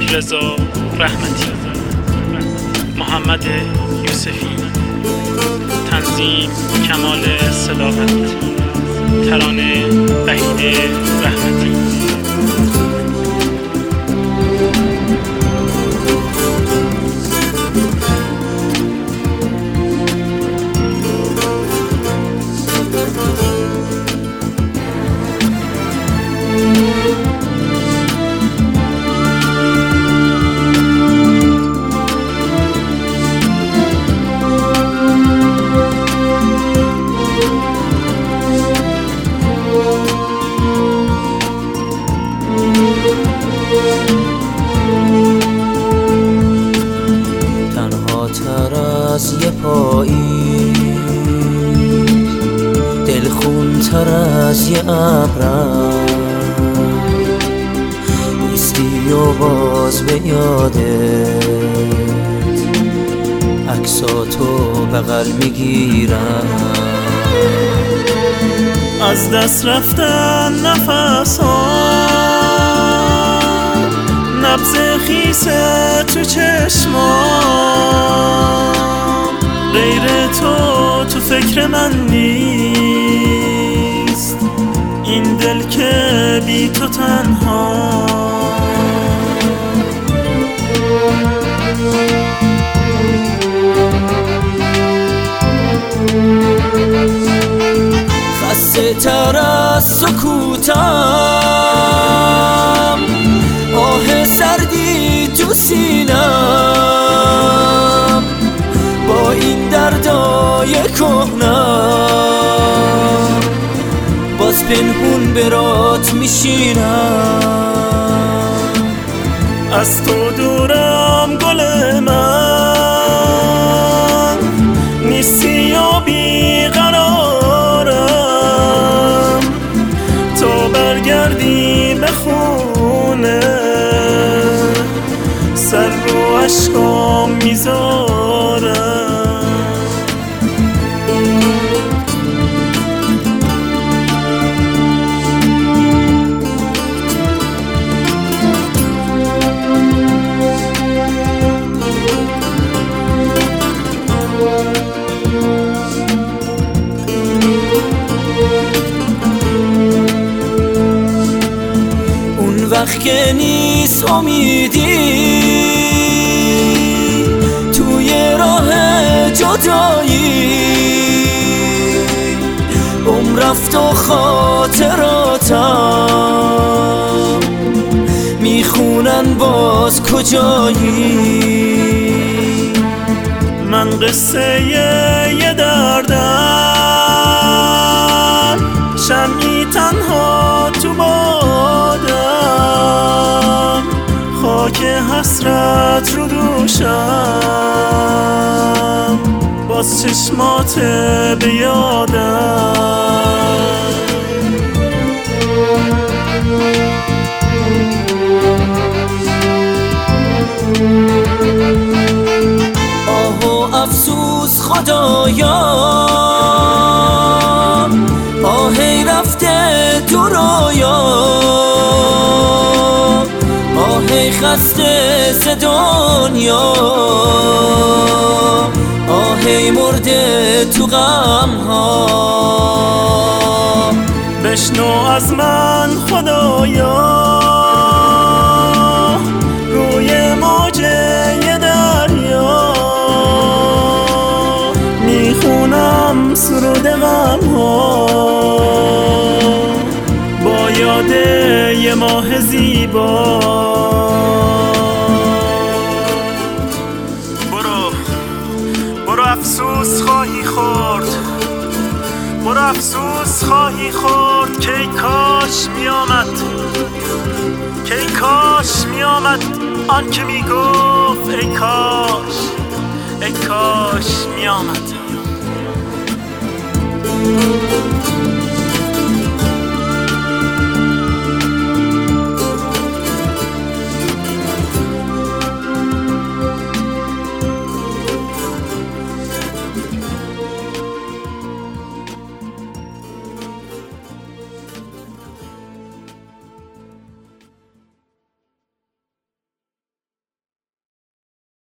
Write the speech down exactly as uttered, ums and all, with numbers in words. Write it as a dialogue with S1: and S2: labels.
S1: علیرضا رحمتی، محمد یوسفی، تنظیم کمال صداقت، ترانه وحید رحمتی.
S2: تنها تر از یه پایی، دلخون تر از یه ابرم، نیستی و باز به یادت عکساتو بغل میگیرم.
S3: از دست رفتن نفسام، نبض خیسه تو چشمام، غیر تو تو فکر من نیست، این دل که بی تو تنها.
S2: خسته تر از سکوتم، آه سردی تو سینم، با این دردای کهنم باز پنهون برات میشینم.
S3: از تو دورم گل من، نیستی و بیقرارم، تا برگردی به خونه سر رو عشقام میذارم.
S2: وقت که نیست امیدی توی راه جدایی، عمر رفت و خاطراتم میخونن باز کجایی.
S3: من قصه یه دردم، شمعی تنها تو بادم، خاک حسرت رو دوشم، باز چشمات به یادم.
S2: آه و افسوس خدایا، آهی رفته تو رویا، آهی خسته ز دنیا، آهی مرده تو غم ها.
S3: بشنو از من خدایا، روی موج یه دریا میخونم سرود غم ها، با یاد یه ماه زیبا. برو برو افسوس خواهی خورد، برو افسوس خواهی خورد که ای کاش می آمد، که ای کاش می آمد آن که می گفت ای کاش، ای کاش می آمد.